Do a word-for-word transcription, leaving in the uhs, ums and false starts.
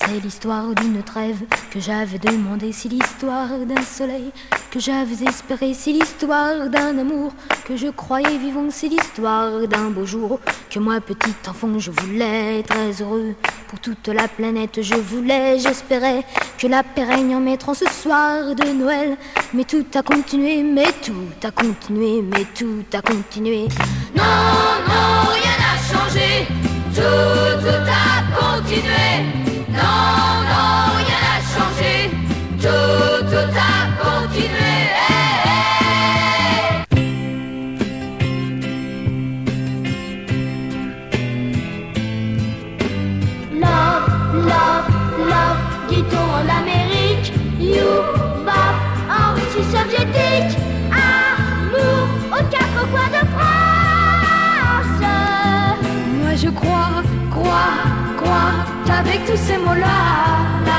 c'est l'histoire d'une trêve que j'avais demandé, c'est l'histoire d'un soleil que j'avais espéré, c'est l'histoire d'un amour que je croyais vivant, c'est l'histoire d'un beau jour que moi petit enfant je voulais très heureux pour toute la planète, je voulais, j'espérais que la paix règne en mettant ce soir de Noël. Mais tout a continué, mais tout a continué, mais tout a continué. Non, non, rien n'a changé, tout, tout a continué. Non, non, rien n'a changé, tout, tout a continué. En Amérique, Youba, en Russie soviétique, amour aux quatre coins de France. Moi je crois, crois, crois qu'avec tous ces mots-là, là,